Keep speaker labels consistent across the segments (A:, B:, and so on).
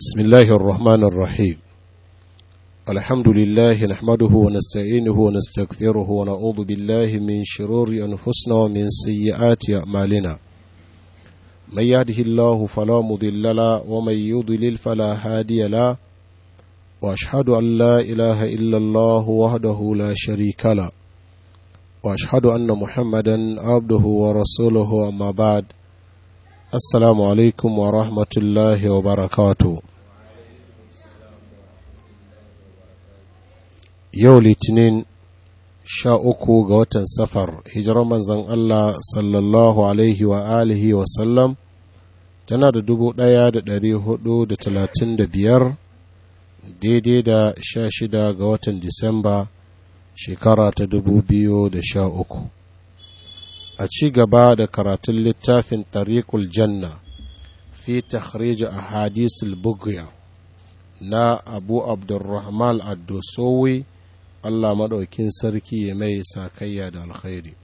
A: بسم الله الرحمن الرحيم. الحمد لله نحمده ونستعينه ونستغفره ونعوذ بالله من شرور أنفسنا ومن سيئات أعمالنا. من يهده الله فلا مضل له ومن يضلل فلا هادي له، وأشهد أن لا إله إلا الله وحده لا شريك له، وأشهد أن محمدا عبده ورسوله. أما بعد، assalamu alaikum wa rahmatullahi wa barakatu. Yau litinin 13 ga watan safar, hijirar manzon Allah sallallahu alaihi wa alihi wa sallam tana da 1435, daidai da 16 ga watan Disamba shekara ta 2013. A ci gaba da karatun littafin tariqul janna fi takhrij ahadith al-bughya na Abu Abdurrahman ad-Dosowi, Allah madaukin sarki ya mai sakayya da alkhairi.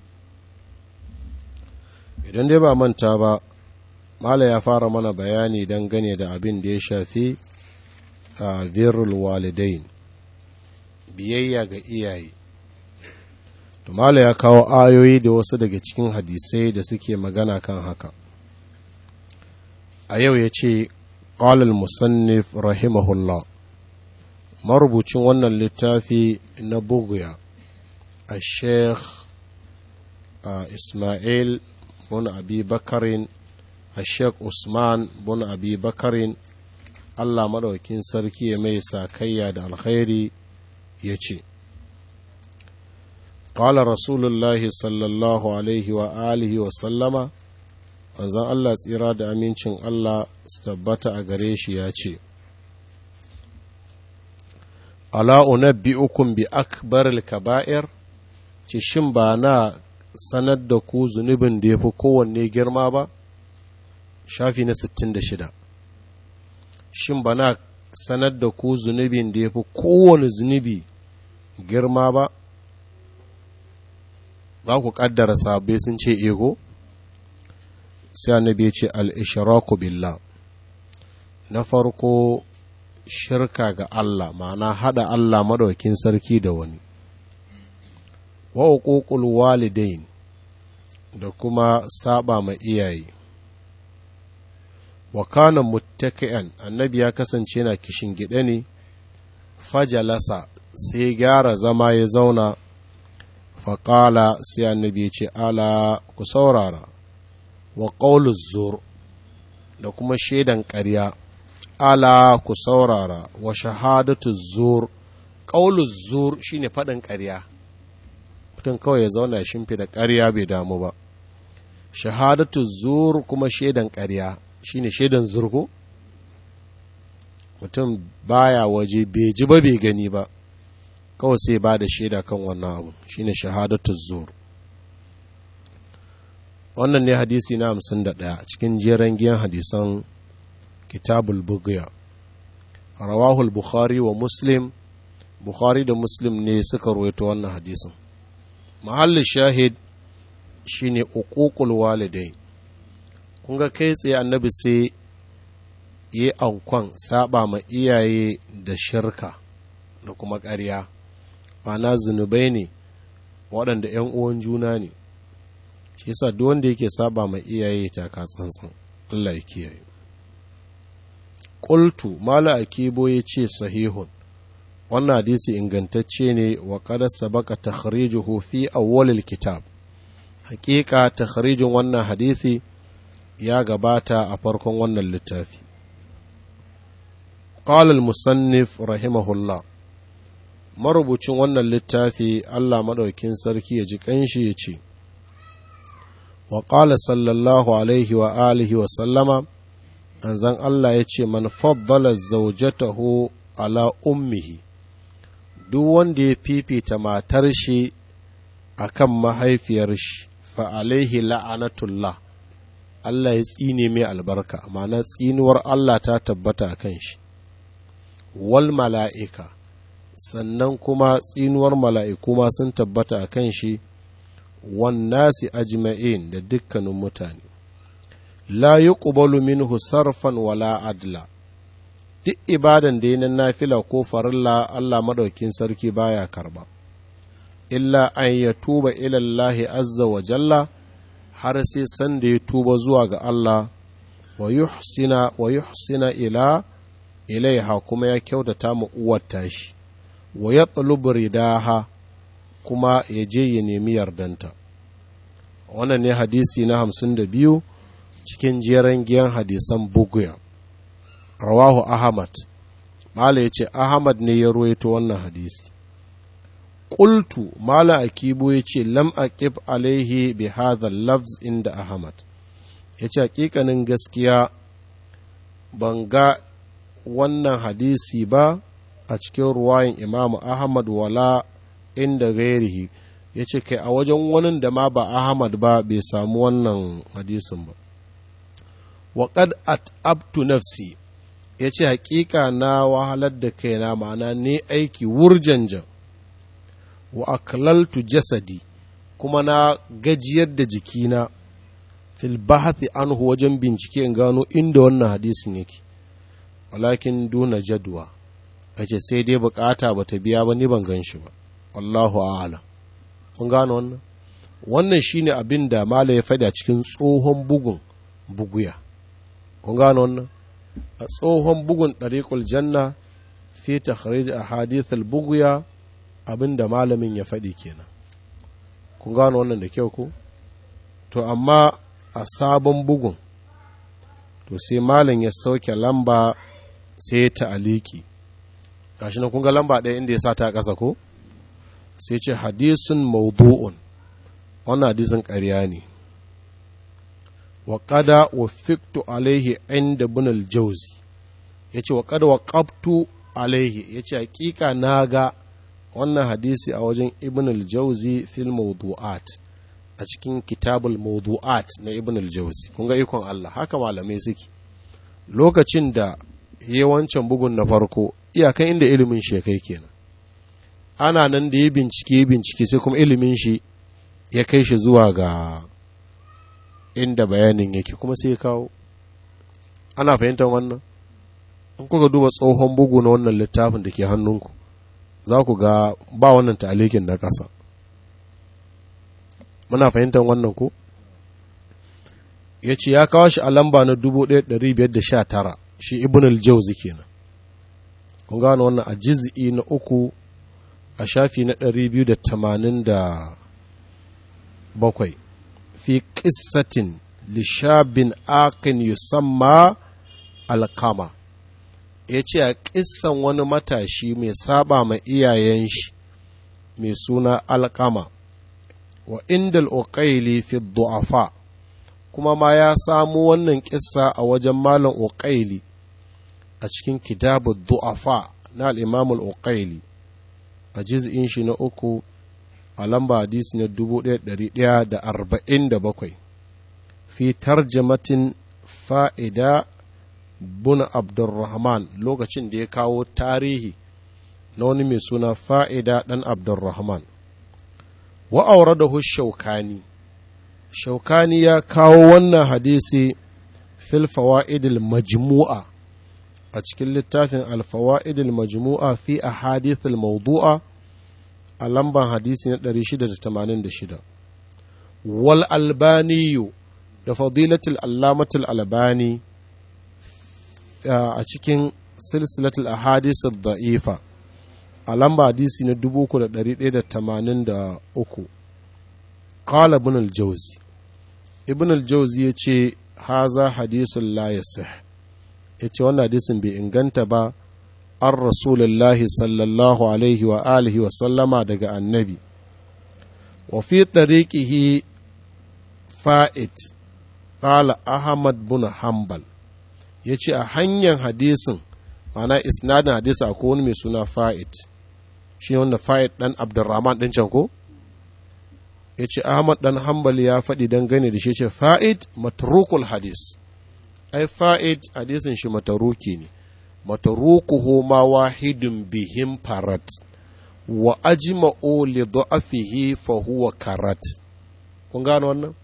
A: Idan dai ba manta ba, mala ya fara mana bayani dangane da abin da ya shafi birrul walidain, biyayya ga iyaye. Tumala ya kawo ayoyi da wasu daga cikin hadisai da suke magana kan haka. A yau ya ce, ƙalal musannif rahimahullah, marubucin wannan littafi na buguya, a sheikh Ismail bin Abi Bakarin, a sheikh Usman bin Abi Bakarin, Allah maɗaukin sarki ya mai sakayya da alkhairi, ya ce, قال رسول الله صلى الله عليه وآله وسلم manzon Allah tsira da amincin Allah su tabbata a gare shi ya ce, ala unabbi'ukum bi akbaril kaba'ir, ce shin ba na sanar da ku zunubin da ya fi kowanne girma ba? Shafi na 66. Shin ba na sanar da ku zunubin da ya fi kowane zunubi girma ba? Za ku ƙaddara sahabbai sun ce ego? Sai annabi ya ce al-ishraku billah. Na farko, shirka ga Allah, ma'ana hada Allah madaukin sarki da wani. Wa uququl walidain, da kuma saba ma iyaye. Wa kana muttaki'an, annabi ya kasance yana kishin gida ne, fajalasa sai gyara zama ya zauna. Faƙala sai annabi ya ce, ala ku saurara, wa ƙaulus zur, da kuma shaidan ƙarya, ala ku saurara, wa shahadatu zur. Ƙaulus zur shine faɗin ƙarya, mutum kawai ya zauna ya shimfida ƙarya bai damu ba. Shahadatu zur kuma shaidan ƙarya shine shaidan zurgo, mutum baya waje bai ji ba bai gani ba, kawai sai ba da shaida kan wannan abu, shine shahadatul zur. Wannan ne hadisi na 51 cikin jeren giyan hadisan kitabul bughya. Rawahul bukhari wa muslim, bukhari da muslim ne suka rawaito wannan hadisin. Mahallin shahid shine uququl walidain. Kun ga kai tsaye annabi sai yi ankon saba ma iyaye da shirka da kuma ƙarya, ma'ana zunubai ne waɗanda ‘yan uwan juna ne, shi yasa duk wanda yake saba mai iyaye ta ka tsantsan, Allah ya kiyaye. Qultu, mala akibo ya ce sahihun, wannan hadisi ingantacce ne, wa qad sabaqa takhrijuhu fi awwalil kitab, haƙiƙa takhrijin wannan hadisi ya gabata a farkon wannan littafi. Qala al-musannif rahimahullah, marubucin wannan littafi Allah maɗaukin sarki ya ji ƙanshi ya ce, wa ƙala sallallahu alaihi wa alihi wa sallama, anzan Allah ya ce, man faddala zaujatahu ala ummihi, duk wanda ya fifita matar shi a kan mahaifiyar shi, fa alaihi la'anatullah, Allah ya tsine mai albarka, ma'ana tsinuwar Allah ta tabbata a kan shi, wal mala'ika, sannan kuma tsinuwar mala'iku ma sun tabbata a kan shi, wannasi ajma'in da dukkanin mutane. La yuqbalu minhu sarfan wala adla, duk ibadan da yana nafila ko farilla Allah madaukin sarki baya karba illa an ya tuba ilallahi azza wa jalla har sai san da ya tuba zuwa ga Allah wa yuhsina ilaiha kuma ya kyautata mu uwar tashi wa yatlubu ridaha kuma ya je ya nemi yardanta. Wannan ne hadisi na 52 cikin jeren giyan hadisan buguya. Rawahu Ahmad. Mala ya ce Ahmad ne ya ruwaito wannan hadisi. Qultu Mala Akibu ya ce lam aqib alaihi bi hadha lafz inda Ahmad. Ya ce hakikanin gaskiya ban ga wannan hadisi ba a cikin ruwayin Imamu Ahmad wala inda gairihi. Ya ce kai a wajen wani da ma ba Ahmad ba bai samu wannan hadisin ba. Waƙad at'abtu nafsi, ya ce haƙiƙa na wahalar da kaina, ma'ana ne aiki wurjanjan, wa aklaltu jasadi, kuma na gajiyar da jikina fil bahathi anhu wajen bincike in gano inda wannan hadisin yake, walakin duna jadwa, ya ce sai dai bukata ba ta biya ba, ni ban gan shi ba, wallahu a'lam. Mun gano wannan? Wannan shine abin da Mala ya faɗi a cikin tsohon bugun buguya. Kun gano wannan? A tsohon bugun ɗariƙul janna fi takhrij ahadithul buguya abin da malamin ya faɗi kenan. Kun gano wannan da kyau ko? To amma a sabon bugun to sai malam ya sauke lamba sai ya ta'aliki. Gashi nan kun ga lamba ɗaya inda ya sa ta ƙasa ko? Sai ce hadisun mawdu'un, wannan hadisin ƙarya ne. Wa qada wafiqtu alaihi inda ibn al-jawzi, yace wa qada waqaftu alaihi, yace hakika naga wannan hadisi a wajen ibn al-jawzi fil mawdu'at, a cikin kitabul mawdu'at na ibn al-jawzi. Kun ga ikon Allah, haka malamai suke. Lokacin da yawancin bugun na farko iyakan inda ilimin shi kai kenan, ana nan da ya bincike sai kuma ilimin shi ya kai shi zuwa ga inda bayanin yake kuma sai ya kawo. Ana fahimtar wannan? In kuka duba tsohon bugu na wannan littafin da ke hannunku za ku ga ba wannan ta'alikin na ƙasa. Muna fahimtar wannan ko? Ya ce ya kawo shi a lamba na 1519, shi Ibn al-Jawzi kenan. Kun gano wannan a juz'i na 3 a shafi na 287, fi ƙissatin lishabin aqin yusamma alkama. Ya ce a ƙissan wani matashi mai saba ma iyayen shi mai suna alkama, wa inda al'uƙaili fi du'afa, kuma ma ya samu wannan ƙissa a wajen malam uƙaili a cikin kitabu du'afa na al'imamul uƙaili a jiz'in shi na 3 a lamba hadisi na 1147, fi tarjamatin fa'ida bun abdurrahman, lokacin da ya kawo tarihi na wani mai suna fa'ida ɗan abdurrahman. Wa auradahu shaukani, shaukani ya kawo wannan hadisi fil fawa'idil majmu'a, a cikin littafin alfawa'idil majmu'a fi ahadithil mawdu'a a lamban hadisi na 686. Wal albaniyu, da fadilatul allamatul albani a cikin silsilatul ahadith ad-da'ifa a lamba hadisi na 3183. Qala ibn al-Jawzi, ibn al-Jawzi yace haza hadisun la yasih, yace wannan hadisin bai inganta ba an rasulullahi sallallahu alaihi wa alihi wa sallama daga annabi. Wa fi tariqihi fa'id qala Ahmad bin Hanbal, yace a hanyar hadisin, ma'ana isnadin hadisi akwai wani mai suna fa'id, shi wanda fa'id dan Abdurrahman din can ko, yace Ahmad dan Hanbal ya faɗi dangane da shi, yace fa'id matrukul hadis, ai fa'id hadisin shi mataruki ne, matarukuhu ma wahidun bihim farat wa ajma'u li da'afihi fa huwa karat. Kun gano wannan?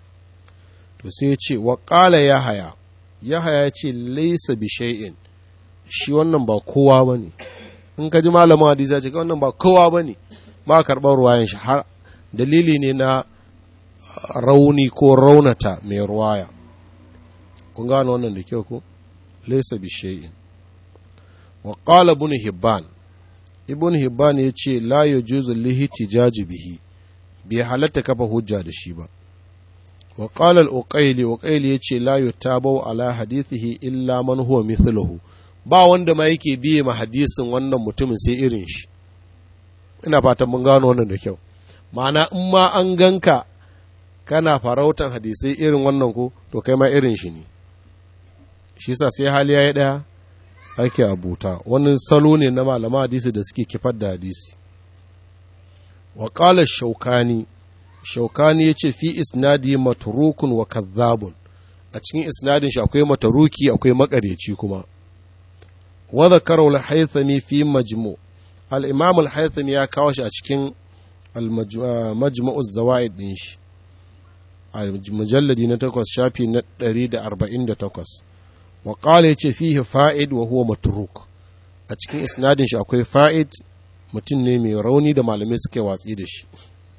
A: To sai ce wa qala yahaya, yahaya ce laysa bi shay'in, shi wannan ba kowa ba ne. In ka ji malamin hadisi ya ce wannan ba kowa ba ne, ba karɓar ruwayan shi, har dalili ne na rauni ko raunata mai ruwaya. Kun gano wannan da kyau ko? Laysa bi shay'in. Wa qala ibn hibban ya ce la yajuzu lihtijaj bihi, bai halatta kafa hujja da shi ba. Wa qala al-uqayli ya ce la yutabu ala hadithihi illa man huwa mithluhu, ba wanda ma yake biye ma hadisin wannan mutumin sai irin shi. Ina fatan mun gano wannan da kyau. Ma'ana in ma an ganka kana farautan hadisai irin wannan ko, to kai ma irin shi ne. Shi sa sai hali ya yi ɗaya ake abuta. Wani salo ne na malama hadisi da suke kifar da hadisi. Wa qala shaukani ya ce fi isnadi matrukun wa kazzabun, a cikin isnadin shi akwai mataruki akwai makareci kuma. Wa zakara al-haythami fi majmu', al-imam al-haythami ya kawo shi a cikin majmu'u zawaid din shi a mujalladi na 8 shafi na 148. Wa qala yace fihi fa'id wa huwa matruk, a cikin isnadin shi akwai fa'id, mutum ne mai rauni da malamai suke watsi da shi.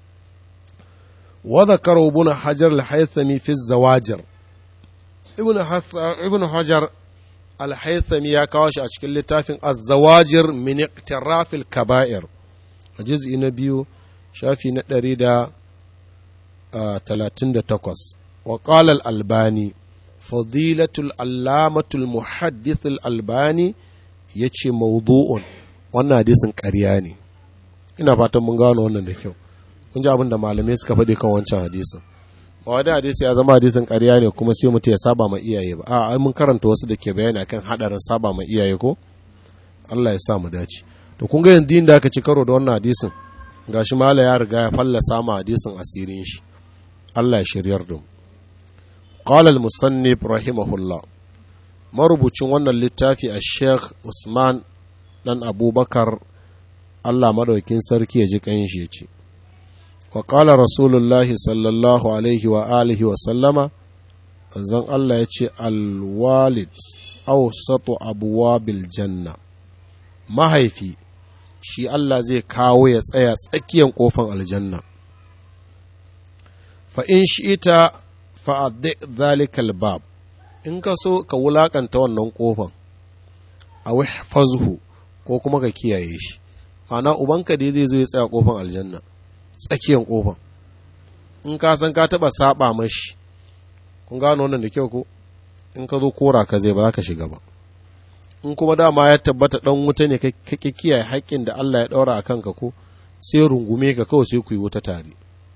A: Wa zakara ibn hajar al-haythami fi zawajir, ibn hajar al-haythami ya kawo shi a cikin littafin az-zawajir min iqtiraf al-kaba'ir a juz'i na 2 shafi na 138. Wa qala al-albani, fadilatul allamatul muhaddith al-albani yace mawdu'un, wannan hadisin ƙarya ne. Ina fatan mun gano wannan da kyau. Kun ji abin da malamai suka faɗi kan wancan hadisin. Ba wani hadisi ya zama hadisin ƙarya ne kuma sai mutum ya saba ma iyaye ba. Ai mun karanta wasu da ke bayani akan hadarin saba ma iyaye ko? Allah ya sa mu dace. To kun ga yanzu da aka ci karo da wannan hadisin, gashi mala ya riga ya fallasa ma hadisin asirin shi. Allah ya shiryar da mu. Qala al-musannif rahimahullah, marubucin wannan littafi a Sheikh Usman dan Abubakar, Allah madaukin sarki ya ji kanshi, yace wa qala rasulullahi sallallahu alaihi wa alihi wa sallama, zan Allah yace al-walid awsatu abwabil janna, mahaifi shi Allah zai kawo ya tsaya tsakiyar kofar aljanna. Fa in shi'ita fa'addi zalikal bab, in ka so ka wulakanta wannan kofan, a wihfazhu ko kuma ka kiyaye shi. Ana ubanka dai zai zo ya tsaya kofan aljanna, tsakiyar kofan, in ka san ka taba saba mashi, kun gano wannan da kyau ko, in ka zo kora ka zai ba za ka shiga ba. In kuma dama ya tabbata dan wuta ne ka kiyaye haƙƙin da Allah ya daura a kanka ko, sai rungume ka kawai sai ku yi wuta tare.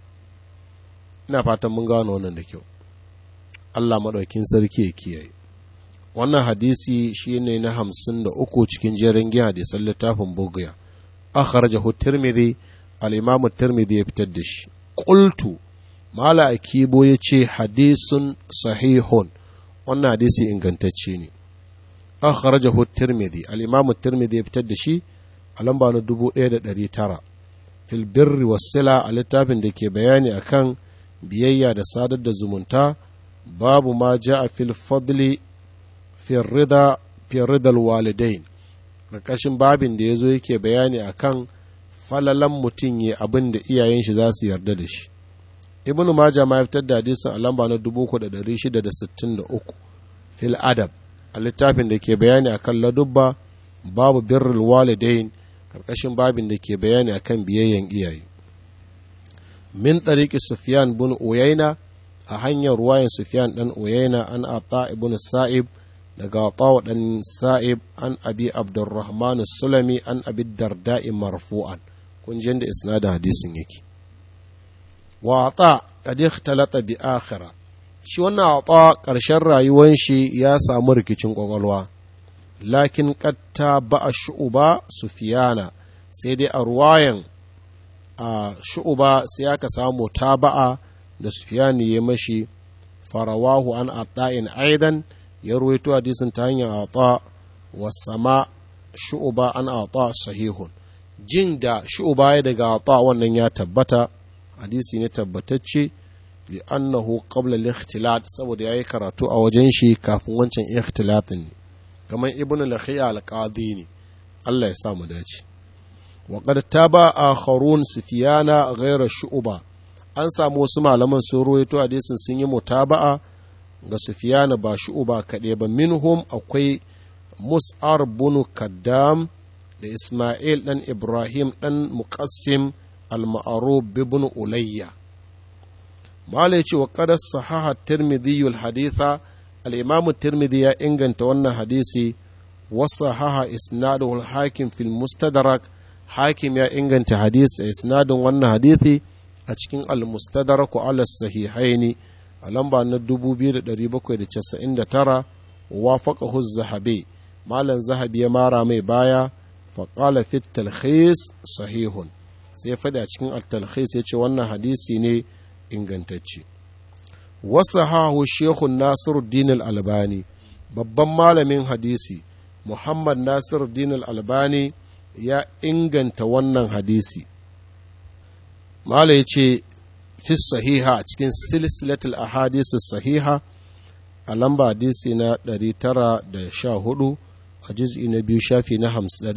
A: Ina fatan mun gano wannan da kyau. Allah maɗaukin sarki ya kiyaye. Wannan hadisi shi ne na 53 cikin jerin giya hadisan littafin Bughya. Akhrajahu Tirmidhi, al-Imam Tirmidhi ya fitar da shi. Qultu, Mala Akibo yace hadisun sahihun, wannan hadisi ingantacce ne. Akhrajahu Tirmidhi, al-Imam Tirmidhi ya fitar da shi a lamba na 1900. Fil birri was sila, a littafin da ke bayani akan biyayya da sadar da zumunta, babu ma ja a fil fadli fi ridal walidain, ƙarƙashin babin da ya zo yake bayani akan falalan mutum ya abin da iyayen shi za su yarda da shi. Ibn Majah ma ya fitar da hadisin a lamba na 3663 fil adab, a littafin da ke bayani akan ladubba, babu birrul walidain, ƙarƙashin babin da ke bayani akan biyayyan iyaye. Min tariki Sufyan bin Uyayna, a hanyar ruwayan Sufyan dan Uyayna, an Ata ibn Sa'ib, daga Ata dan Sa'ib, an Abi Abdurrahman Sulami, an Abi Darda'i marfu'an. Kun ji da isnadin hadisin yake. Wa Ata qad ikhtalata bi akhira, shi wannan Ata ƙarshen rayuwar shi ya samu rikicin kwakwalwa, lakin qad taba'a Shu'ba Sufyana, sai dai a ruwayan a Shu'ba sai aka samu taba'a da Sufyani ya mashi, farawahu an Ata'in aidan, ya ruwaito hadisin ta hanyar Ata, wasama Shu'ba an Ata sahihun, jin da Shu'ba ya daga Ata wannan ya tabbata, hadisi ne tabbatacce, li annahu qabla al-ikhtilat, saboda yayi karatu a wajen shi kafin wancan ikhtilatin ne, kamar ibn al-khiya al-qadi ne. Allah ya sa mu dace. wa qad taba akharun sufyana ghayra shu'ba, an samu wasu malaman sun ruwaito hadisin sun yi mutaba'a ga sufyana ba shu'ba kaɗai ba. Minhum akwai mus'ar bin kaddam da isma'il dan ibrahim dan muqassim al-ma'ruf ibn ulayya. mala yace wa qad sahaha tirmidhi al-haditha, al-imam tirmidhi ya inganta wannan hadisi, wa sahaha isnaduhu al-hakim fil mustadrak, hakim ya inganta hadisi isnadin wannan hadisi a cikin al-mustadrak ala sahihaini a lamba na 2799. wafaqahu az-zahabi, malan zahabi ya mara mai baya, fa qala fi at-talkhis sahihun, sai faɗi a cikin at-talkhis yace wannan hadisi ne ingantacce. wasahahu shekun nasiruddin al-albani, babban malamin hadisi muhammad nasiruddin al-albani ya inganta wannan hadisi. mala ya ce fi sahiha a cikin silsilatul ahadisu sahiha a lamba hadisi na 914 a juz'i na 2 shafi na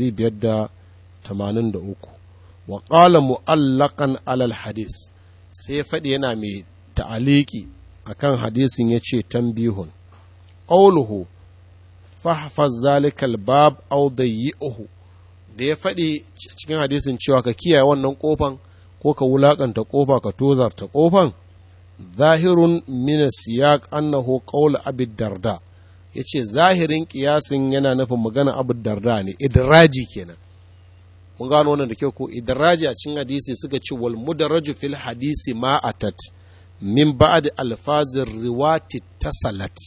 A: 583. wa qala mu'allaqan alal hadis, sai faɗi yana mai ta'aliki akan hadisin ya ce tambihun qawluhu fahfaz zalikal bab aw dayyi'uhu, da ya faɗi cikin hadisin cewa ka kiyaye wannan kofan ko ka wulakanta kofa ka tozarta kofan, zahirun min siyaq annahu qawl abi darda, yace zahirin kiyasin yana nufin magana abu darda ne, idraji kenan. mun gano wannan da kyau ko idraji a cikin hadisi suka ce wal mudarraju fil hadisi ma atat min ba'd alfazir riwati tasalat.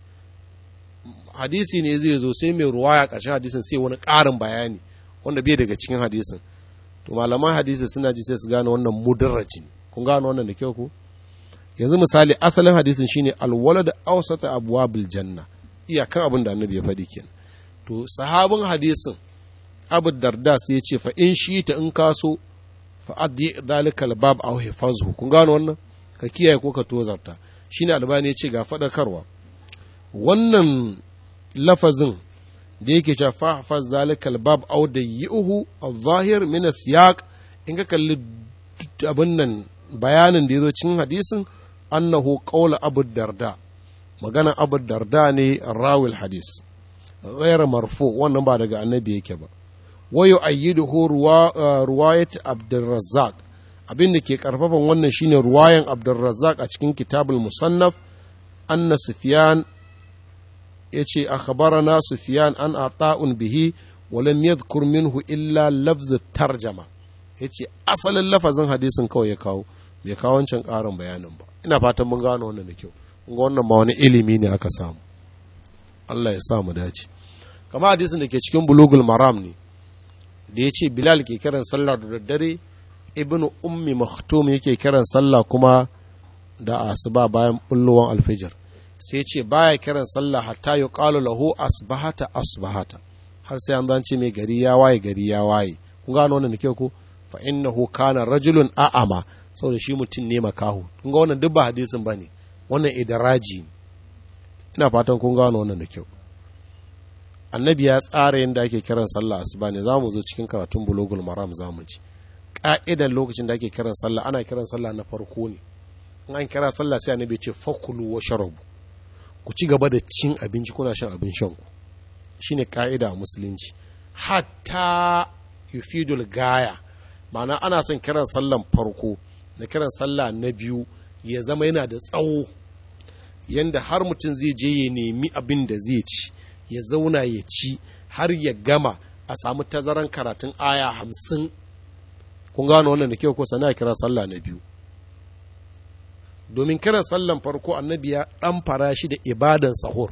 A: hadisi ne zai zo sai mai ruwaya ƙarshen hadisin sai wani ƙarin bayani wanda bai daga cikin hadisin, to malaman hadisi suna ji sai su gane wannan mudarraji ne. kun gano wannan da kyau ko yanzu misali asalin hadisin shine alwalad awsata abwabil janna, iyakan abin da annabi ya faɗi kenan. to sahabin hadisin abu darda sai ya ce fa in shi ta in kaso fa addi dalikal bab aw hifazhu. kun gano wannan, ka kiyaye ko ka tozarta. shine albani ya ce ga faɗakarwa, wannan lafazin da yake cewa fa hafaz zalikal bab aw dayyuhu al-zahir min as-siyaq, in ka kalli abin nan bayanin da yazo cikin hadisin annahu qawla abu darda, magana abu darda ne rawil hadis, ghayr marfu, wannan ba daga annabi yake ba. wa yu'ayyiduhu ruwayat abdurrazzaq, abin da ke karfafan wannan shine ruwayan abdurrazzaq a cikin kitabul musannaf, anna sufyan yace akhbarana sufyan an ata'un bihi wa lam yadhkur minhu illa lafz tarjama, yace asalin lafazin hadisin kawai ya kawo, bai kawo wancan ƙarin bayanin ba. ina fatan mun gano wannan da kyau. kun ga wannan ma wani ilimi ne aka samu. Allah ya sa mu dace. kamar hadisin da ke cikin bulugul maram ne da yace bilal ke kiran sallah da daddare, ibnu ummi maktum yake kiran sallah kuma da asuba bayan bullowan alfijir, sai ce baya kiran sallah hatta yuqalu lahu asbahata asbahata, har sai an zance mai gari ya waye gari ya waye. kun gano wannan da kyau ko fa innahu kana rajulun a'ama, saboda shi mutum ne makahu. kun ga wannan duk ba hadisin bane, wannan idraji. ina fatan kun gano wannan da kyau. annabi ya tsara yadda ake kiran sallah asuba ne, zamu zo cikin karatun bulugul maram zamu ji ka'idan lokacin da ake kiran sallah. ana kiran sallah na farko ne, in an kira sallah sai annabi ce fakulu wa sharabu, ku ci gaba da cin abinci kuna shan abin shan ku, shine ka'ida a musulunci. hatta yufidul gaya, ma'ana ana son kiran sallan farko da kiran sallah na biyu ya zama yana da tsawo, yanda har mutum zai je ya nemi abin da zai ci, ya zauna ya ci har ya gama, a samu tazaran karatun aya 50. kun gano wannan da kyau ko sana kira sallah na biyu, domin kiran sallan farko annabi ya dan fara shi da ibadan sahur.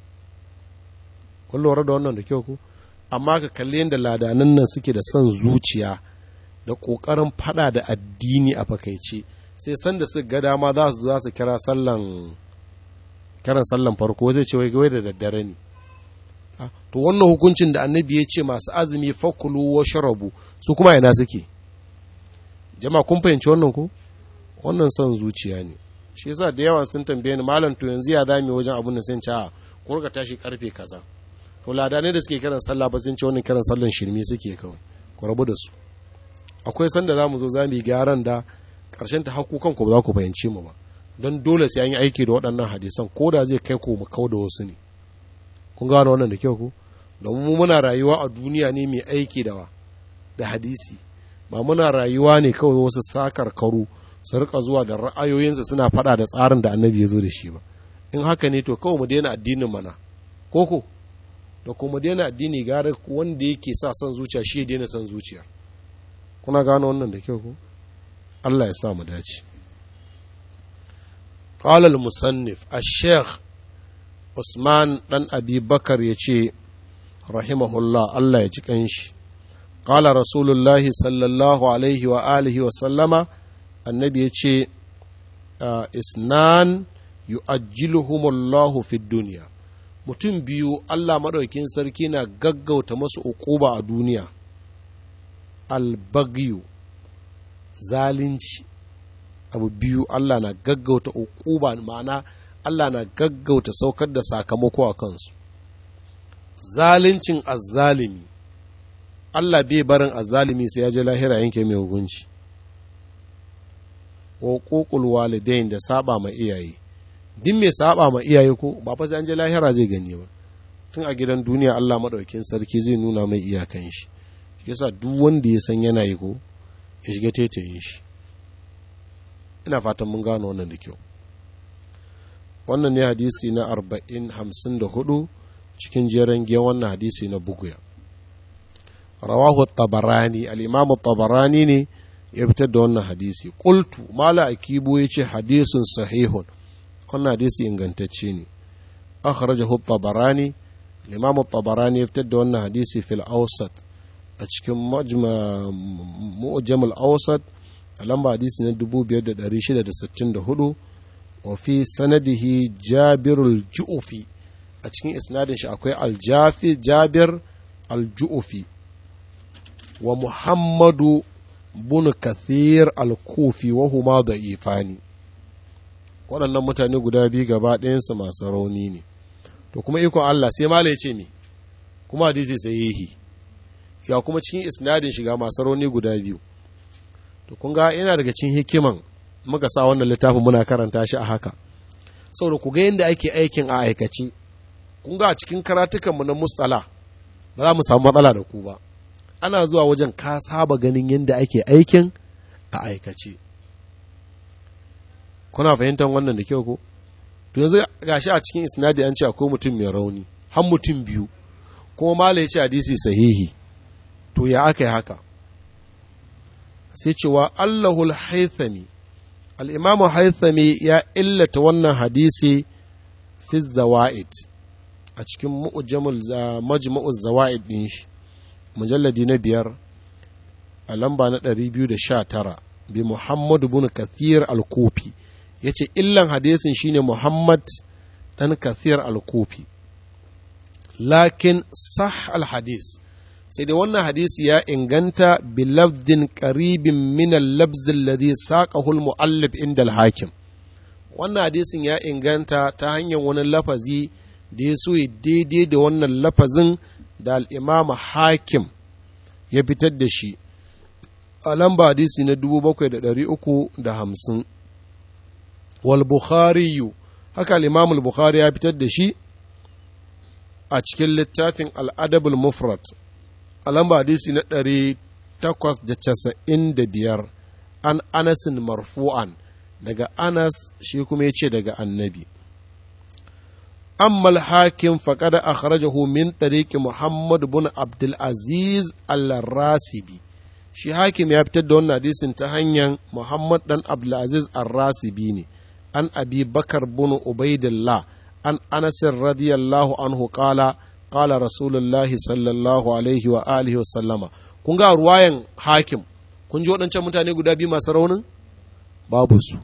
A: kun lura da wannan da kyau ko, amma ka kalli yadda ladanan nan suke da son zuciya da kokarin fada da addini a fakaice, sai sanda su ga dama za su kira sallan farko zai ce wai da daddare ne. to wannan hukuncin da annabi ya ce masu azumi fakulu wa sharabu, su kuma ina suke? jama'a kun fahimci wannan ko? wannan son zuciya ne. shi yasa da yawa sun tambaye ni, malam to yanzu ya zame wajen abun da sai ce a kurga tashi karfe kaza, to ladanai da suke kiran sallah ba sun ce wannan kiran sallan shirme suke kawai, ku rabu da su. Akwai sanda za mu zo za mu yi gyaran da ƙarshen ta haku kanku ba za ku fahimci mu ba, don dole sai an yi aiki da waɗannan hadisan ko da zai kai ku mu kau da wasu ne. Kun gano wannan da kyau ku? Domin mu muna rayuwa a duniya ne mai aiki da hadisi, ba muna rayuwa ne kawai wasu sakar karu su rika zuwa da ra'ayoyinsu suna faɗa da tsarin da annabi ya zo da shi ba. In haka ne to kawai mu daina addinin mana, koko da kuma daina addini gara wanda yake sa son zuciya shi ya daina son zuciya. Kuna gano wannan da kyau ko? Allah ya sa mu dace. قال المصنف الشيخ عثمان بن أبي بكر يجي رحمه الله الله يجيكنش قال رسول الله صلى الله عليه وآله وسلم النبي يجي اثنان يؤجلهم الله في الدنيا mutum biyu Allah maɗaukin sarki na gaggauta masu uquba a duniya. Albagyu, zalunci, abu biyu Allah na gaggauta uquba, ma'ana Allah na gaggauta saukar da sakamako a kansu. Zaluncin azzalimi, Allah bai barin azzalimi sai ya je lahira yanke mai hukunci. Uququl walidain, da saba ma iyaye. Din mai saba ma iyaye ko ba fa sai an je lahira zai gani ba, tun a gidan duniya Allah madaukakin sarki zai nuna mai iyakan shi. Yasa duk wanda ya san yana yi ko ya shiga tetayin shi. Ina fatan mun gano wannan da kyau. Wannan ne hadisi na 54 cikin jeren giyan wannan hadisi na buguya. Rawahu Tabarani, al-Imam Tabarani ne ya fitar da wannan hadisi. Qultu mala akibu yace hadisun sahihun, wannan hadisi ingantacce ne. Akhrajahu Tabarani, al-Imam Tabarani ya fitar da wannan hadisi fil Awsat, a cikin Mu'jam al-Awsat a lamba hadisi na 5664. wa fi sanadihi Jabirul Ju'fi, a cikin isnadin shi akwai Jabir al-Ju'fi wa Muhammadu bin Kathir al-Kufi wa huma da'ifani. Waɗannan mutane guda biyu gaba ɗayansu masu rauni ne. To kuma ikon Allah sai mala ya ce me, kuma hadisi sahihi, ya kuma cikin isnadin shiga masu rauni guda biyu. To kun ga yana daga cikin hikiman muka sa wannan littafin muna karanta shi a haka, saboda ku ga yadda ake aikin a aikace. Kun ga a cikin karatukanmu na mustala ba za mu samu matsala da ku ba, ana zuwa wajen ka saba ganin yadda ake aikin a aikace. Kuna fahimtar wannan da kyau ko? To yanzu gashi a cikin isnadi an ce akwai mutum mai rauni, har mutum biyu, kuma mala ya ce hadisi sahihi. To ya aka yi haka? Sai cewa Allahul Haythami, al'imamu Haythami ya illata wannan hadisi fi zawa'id a cikin majmu'uz zawa'id ɗin shi, mujalladi na 5 a lamba na 219 bi Muhammadu bin Kathir al-Kufi. Ya ce illan hadisin shine Muhammad ɗan Kathir al-Kufi, lakin sah al-hadis, sai da wannan hadisi ya inganta bi lafdin qaribin min al-labz alladhi saqahu al-muallif inda al-hakim. Wannan hadisin ya inganta ta hanyar wani lafazi da ya so ya daidai da wannan lafazin da al-imam hakim ya fitar da shi a lamba hadisi na 7350. wal bukhari, haka al-imam al-bukhari ya fitar da shi a cikin littafin al-adab al-mufrad a lamba hadisi na 895 an anasin marfu'an, daga Anas shi kuma ya ce daga annabi. Amma al-hakim faqad akhrajahu min tariqi Muhammad bin Abdul Aziz al-Rasibi, shi hakim ya fitar da wannan hadisin ta hanyar Muhammad dan Abdul Aziz al-Rasibi ne, an Abi Bakar bin Ubaidillah an Anas radiyallahu anhu qala qala Rasulullahi sallallahu alaihi wa alihi wa sallama. Kun ga ruwayan hakim, kun ji waɗancan mutane guda biyu masu raunin? Babu su.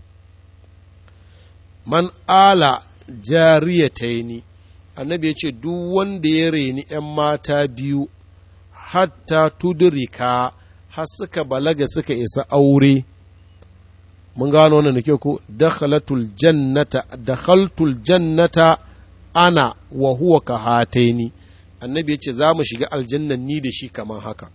A: Man ala jariyataini, annabi ya ce duk wanda ya reni ‘yan mata biyu hatta tudurika, har suka balaga suka isa aure. Mun gano wannan da kyau ko? Dakhaltul jannata ana wa huwa ka hataini, annabi ya ce za mu shiga aljannan ni da shi kamar haka.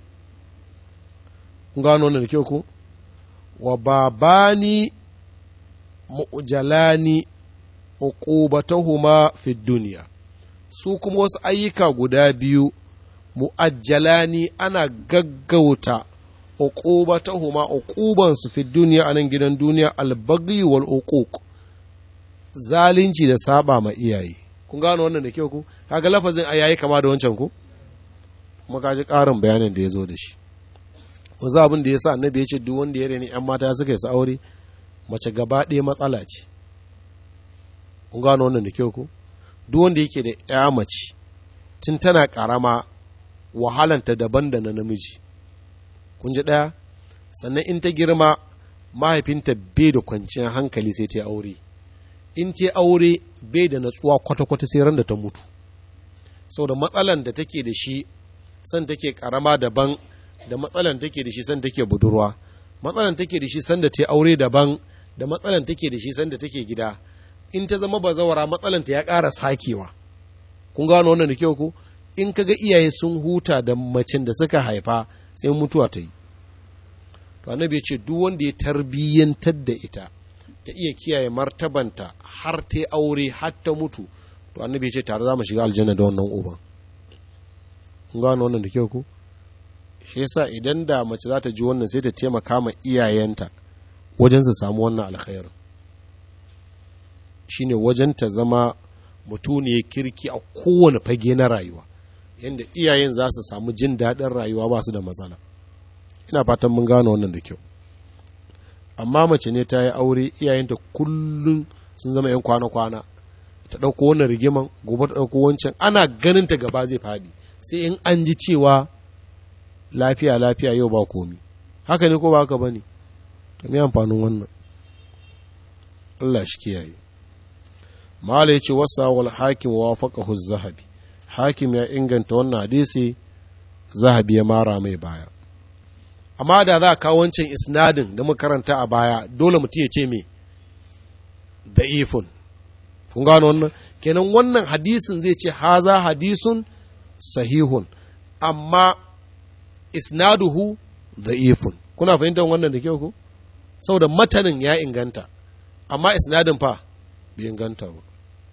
A: Kun gano wannan da kyau ku? Wa babani mu'jalani uqubatahuma fi duniya, su kuma wasu ayyuka guda biyu mu'ajjalani ana gaggauta uqubatahuma uqubansu fi duniya a nan gidan duniya, albaghi wal uquq, zalunci da saba ma iyaye. Kun gano wannan da kyau ku? Kaga lafazin ayayi kama da wancan ku? Kuma kaji ƙarin bayanin da ya zo da shi. Wasu abin da ya sa annabi ya ce duk wanda ya reni 'yan mata suka yi su aure, mace gaba ɗaya matsala ce. Kun gano wannan da kyau ku? Duk wanda yake da 'ya mace tun tana ƙarama wahalanta daban da na namiji. Kun ji ɗaya? Sannan in ta girma mahaifinta bai da kwanciyar hankali sai ta aure. In ta aure bai da natsuwa kwata-kwata sai ran da ta mutu. Saboda matsalan da take da shi san take ƙarama daban da matsalan take da shi san take budurwa. Matsalan take da shi san da ta aure daban da matsalan take da shi san da take gida. In ta zama bazawara matsalanta ya ƙara sakewa. Kun gano wannan da kyau ku? In ka ga iyaye sun huta da macen da suka haifa sai mutuwa ta yi. To annabi ya ce duk wanda ya tarbiyyantar da ita ta iya kiyaye martabanta har ta aure har ta mutu, to annabi ya ce tare za mu shiga aljanna da wannan uban. Kun gano wannan da kyau ku? Shi yasa idan da mace za ta ji wannan sai ta taimaka ma iyayenta wajen su samu wannan alkhairin. Shine wajen ta zama mutuniyar kirki a kowane fage na rayuwa, yadda iyayen za su samu jin daɗin rayuwa ba su da matsala. Ina fatan mun gano wannan da kyau. Amma mace ne ta yi aure, iyayenta kullum sun zama 'yan kwana-kwana, ta ɗauko wannan rigiman gobe ta ɗauko wancan, ana ganin ta gaba zai faɗi sai in an ji cewa lafiya yau ba komi. Haka ne ko ba haka ba ne? To me amfanin wannan? Allah shi kiyaye. Mala ya ce wasa wal hakim wa faƙahu zahabi, hakim ya inganta wannan hadisi, zahabi ya mara mai baya. Amma da za a kawo wancan isnadin da muka karanta a baya, dole mutum ya ce me da'ifun. Kun gano wannan? Kenan wannan hadisin zai ce haza hadisun sahihun, amma isnaduhu da'ifun. Kuna fahimtar wannan da kyau ko? Saboda matanin ya inganta, amma isnadin fa bai inganta ba.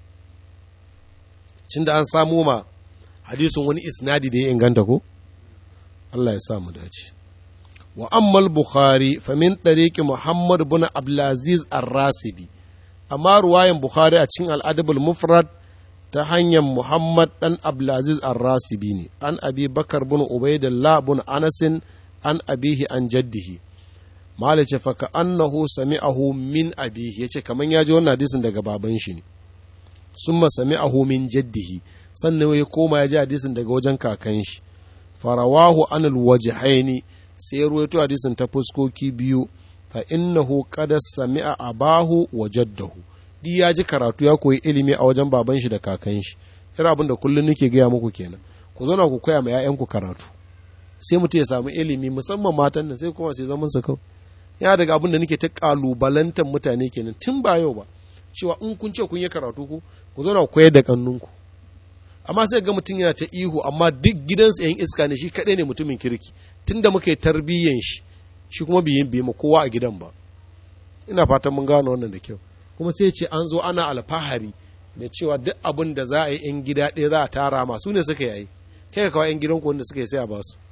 A: Cin da an samu ma hadisun wani isnadi da ya inganta ko? Allah ya sa mu dace. Wa ammal Bukhari fa min tariqi Muhammad ibn Abdulaziz Ar-Rasibi, amma ruwayan Bukhari a cikin Al-Adab al-Mufrad ta hanyar Muhammad dan Abdulaziz Ar-Rasibi ne, an Abi Bakar bin Ubaidillah bin Anas an abihi an jaddihi. Malace fa ka annahu sami'ahu min abihi, yace kaman ya ji wannan hadisin daga baban shi ne. Summa sami'ahu min jaddihi, sannan ya koma ya ji hadisin daga wajen kakan shi. Farawahu anil wajhaini, sai ya ruwaito hadisin ta fuskoki biyu, fa innahu qad sami'a abahu wa jaddahu. Di ya ji karatu ya koyi ilimi a wajen baban shi da kakan shi. Irin abin da kullun nake gaya muku kenan. Ku zo na ku koya ma 'ya'yanku karatu. Sai mutum ya samu ilimi, musamman matan nan, sai kuma sai zaman su kawai. Ya daga abin da nake ta kalubalantar mutane kenan tun ba yau ba, cewa in kun ce kun yi karatu ku zo na koyar da kannunku. Amma sai ga mutum yana ta ihu, amma duk gidansa yan iska ne, shi kaɗai ne mutumin kirki, tun da muka yi tarbiyyan shi kuma bai ma kowa a gidan ba. Ina fatan mun gano wannan da kyau. Kuma sai ce an zo ana alfahari da cewa duk abin da za a yi yan gida ɗaya za a tara masu ne suka yi, kai ka kawo yan gidanku wanda suka yi sai a ba su.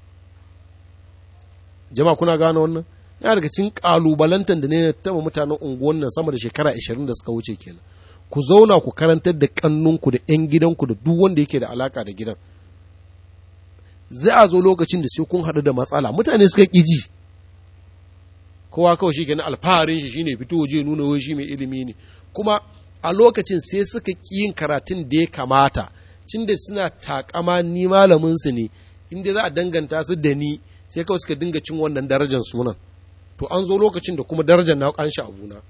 A: Jama'a kuna gano wannan? Yana daga cikin kalubalantar da ne taba mutanen unguwan nan sama da shekara 20 da suka wuce kenan. Ku zauna ku karantar da kannunku da 'yan gidanku da duk wanda yake da alaka da gidan. Zai a zo lokacin da sai kun haɗu da matsala, mutane suka ƙi ji. Kowa kawai shi kenan alfaharin shi shine fito waje nuna wai shi mai ilimi ne. Kuma a lokacin sai suka ƙi yin karatun da ya kamata, cin da suna takama ni malamin su ne, inda za a danganta su da ni, sai kawai suka dinga cin wannan darajar sunan. To an zo lokacin da kuma darajar na an sha abuna,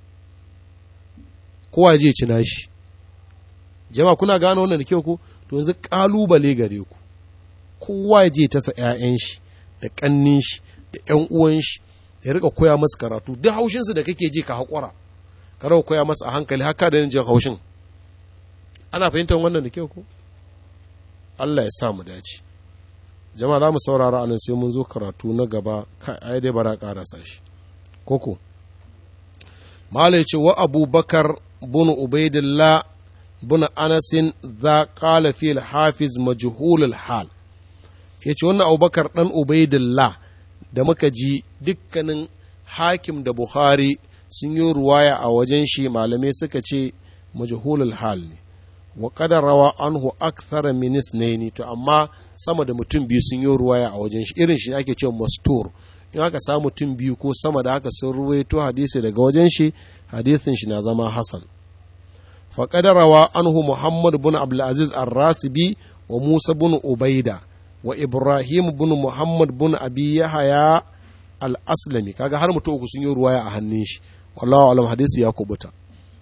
A: kowa je ci nashi. Jama'a kuna gano wannan da kyau ko? To yanzu kalubale gare ku, kowa je ta sa 'ya'yan shi da kannin shi da 'yan uwan shi ya rika koya masa karatu. Duk haushin su da kake ji ka haƙura, ka rika koya masa a hankali haka da jin haushin. Ana fahimtar wannan da kyau ko? Allah ya sa mu dace. Jama'a za mu saurara anan sai mun zo karatu na gaba, ai dai bara ƙarasa shi. Koko. Malai ce wa Abubakar bin Ubaidillah bin Anasin za qala fi al-Hafiz majhul al-hal. Yace wannan Abubakar dan Ubaidillah da muka ji dukkanin Hakim da Bukhari sun yi ruwaya a wajen shi, malamai suka ce majhul al-hal ne. Wa qadar rawa anhu akthar min isnaini, to amma sama da mutum biyu sun yi ruwaya a wajen shi, irin shi ake cewa mastur. In aka samu mutum biyu ko sama da haka sun ruwaito hadisi daga wajen shi, hadisin shi na zama hasan. Fa qadar rawa anhu Muhammad bin Abdul Aziz ar-Rasibi wa Musa bin Ubaida wa Ibrahim bin Muhammad bin Abi Yahya al-Aslami. Kaga har mutum uku sun yi ruwaya a hannun shi. Wallahu alam, hadisi ya kubuta.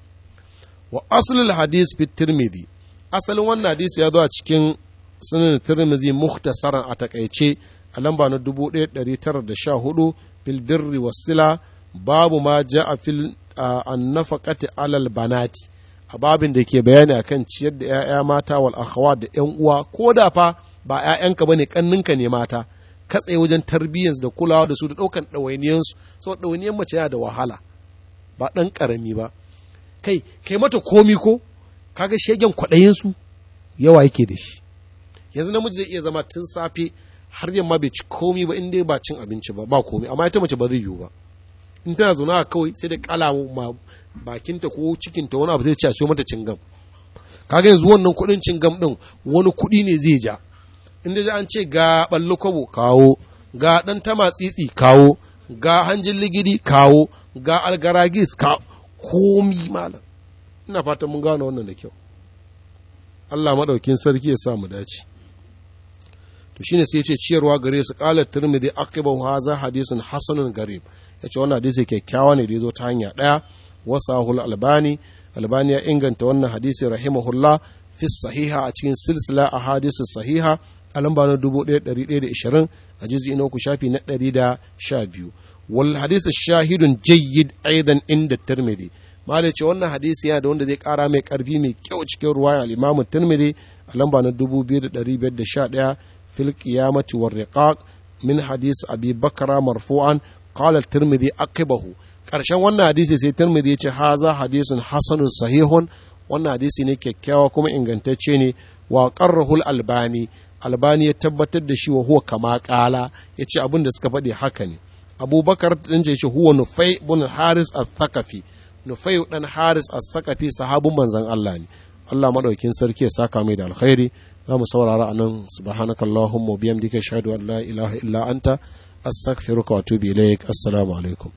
A: Wa aslul hadis fi Tirmidhi, asalin wannan hadisi ya zo a cikin sunan Tirmidhi mukhtasaran a takaice a lamba na 1914 fil birri wasila, babu ma ja'a fil annafaqati alal banati, a babin da ke bayani akan ciyar da 'ya'ya mata wal akhawat da 'yan uwa, ko da fa ba 'ya'yanka bane kanninka ne mata, katse wajen tarbiyyarsu da kulawa da su da daukan ɗawainiyansu, saboda ɗawainiyan mace yana da wahala ba ɗan ƙarami ba. Kai mata komi ko kaga shegen kwaɗayinsu yawa yake da shi. Yanzu namiji zai iya zama tun safe har yamma bai ci komi ba, in dai ba cin abinci ba komi, amma ita mace ba zai yiwu ba. In tana zaune a kawai sai da kala ma bakinta ko cikinta wani abu zai ci a siyo mata cingam. Kaga yanzu wannan kuɗin cingam ɗin wani kuɗi ne zai ja. In da an ce ga ɓallo kwabo kawo, ga ɗan tama tsitsi kawo, ga hanjin ligidi kawo, ga algaragis kawo, komi malam. Ina fatan mun gano wannan da kyau. Allah maɗaukin sarki ya sa mu dace. To shine sai ya ce ciyarwa gare su, qala Tirmidhi aqibahu hadha hadithun hasanun garib. Yace wannan hadisi kyakkyawa ne da yazo ta hanya daya. Wasahul Albani ya inganta wannan hadisi rahimahullah fi sahiha a cikin silsila ahadith sahiha a lamba na 1120 a juz'i na 3 shafi na 112. wal hadisi shahidun jayyid aidan inda Tirmidhi. Malai ce wannan hadisi yana da wanda zai kara mai karfi mai kyau cikin ruwaya al-Imam Tirmidhi a lamba na 2511 fil qiyamati war riqaq min hadis Abi Bakra marfu'an qala Tirmidhi aqibahu. Karshen wannan hadisi sai Tirmidhi ya ce haza hadisun hasanun sahihun, wannan hadisi ne kyakkyawa kuma ingantacce ne. Wa qarrahul albani ya tabbatar da shi wa huwa kama qala, yace abin da suka faɗi haka ne. Abubakar din ce shi huwa Nufai bin Haris al-Thaqafi, Nufai dan Haris al-Thaqafi sahabun manzon Allah ne. Allah madaukin sarki ya saka mai da alkhairi. Za mu saurara anan, subhanakallahumma wa bihamdika ashhadu an la ilaha illa anta astaghfiruka wa atubu ilaik. Assalamu alaikum.